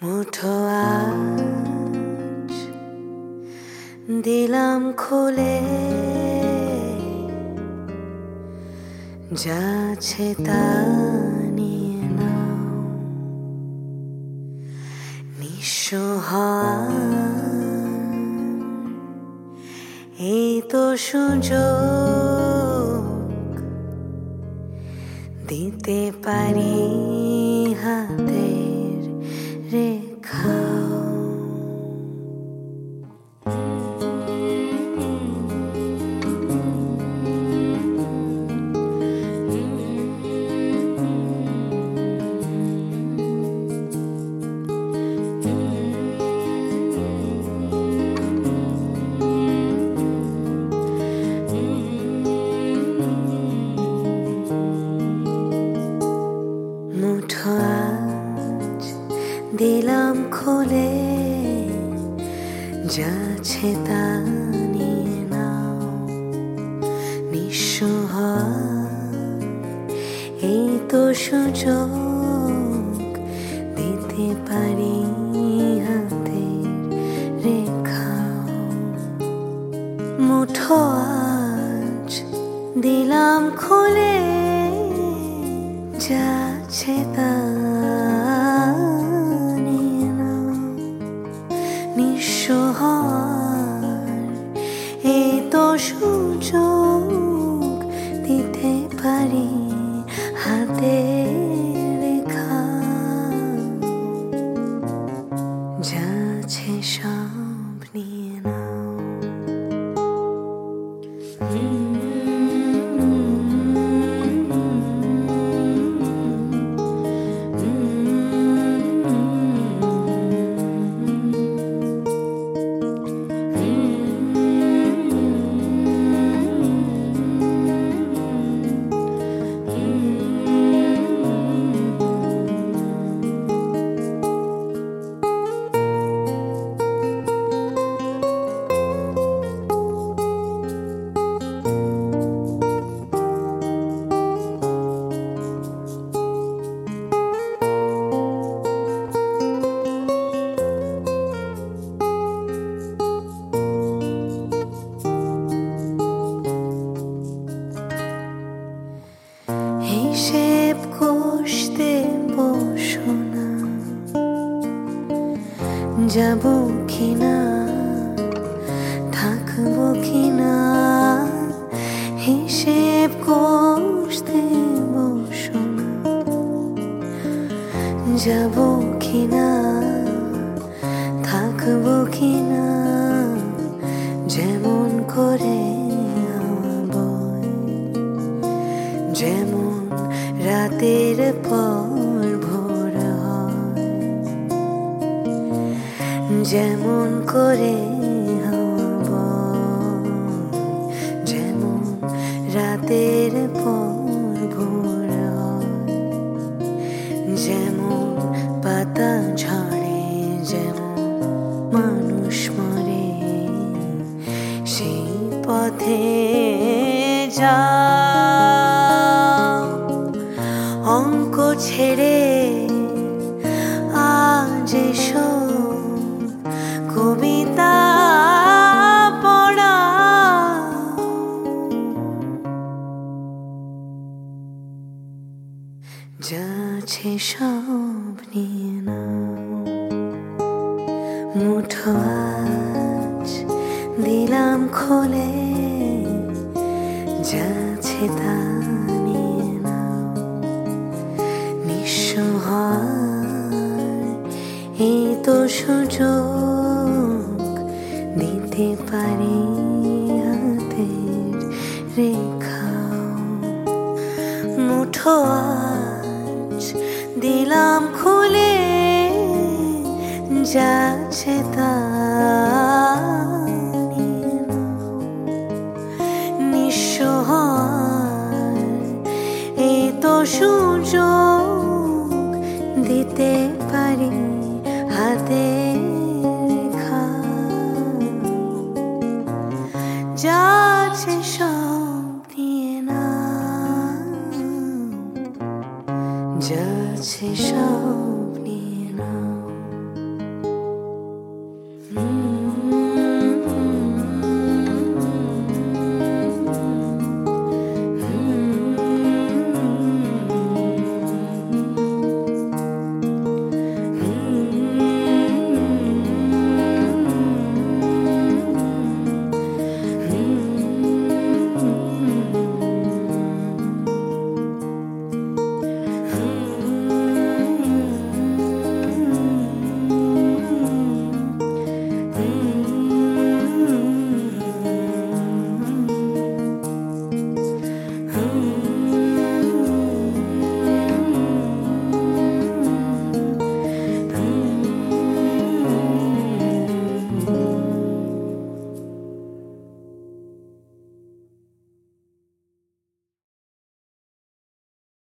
মুঠো আজ দিলাম খুলে, যাচ্ছে তা নিয়ে নাও। নিঃস্ব হওয়ার এই তো সুযোগ, দিতে পারি হাতের রেখাও। মুঠো আজ দিলাম খুলে, যাচ্ছে তা নিয়ে নাও। নিঃস্ব হওয়ার এই তো সুযোগ, দিতে পারি হাতের রেখাও। মুঠো আজ দিলাম খুলে, যাচ্ছে তা নিয়ে নাও। নিঃস্ব হওয়ার এই তো সুযোগ, দিতে পারি হাতে রেখা। যাচ্ছে সব নিয়ে নাও। হিসেব কষতে বসো না, যাবো কিনা থাকবো কিনা। হিসেব কষতে বসো না, যাবো কিনা থাকবো কিনা। যেমন করে যেমন রাতের পর ভোর হয়, যেমন করে হব। যেমন রাতের পর ভোর হয়, যেমন পাতা ঝরে, যেমন মানুষ মরে, সেই পথে যা। অঙ্ক ছেড়ে আজ এসো কবিতা পড়া। যাচ্ছে সব নিয়ে নাও। মুঠো আজ দিলাম খুলে, যাচ্ছে তা নিয়ে নাও। নিঃস্ব হওয়ার এই তো সুযোগ, দিতে পারি হাতের রেখাও। মুঠো আজ দিলাম খুলে, যাচ্ছে তা নিয়ে নাও। নিঃস্ব হওয়ার এই তো সুযোগ, দিতে পারি হাতে রেখা। যাচ্ছে সব নিয়ে নাও, যাচ্ছে সব।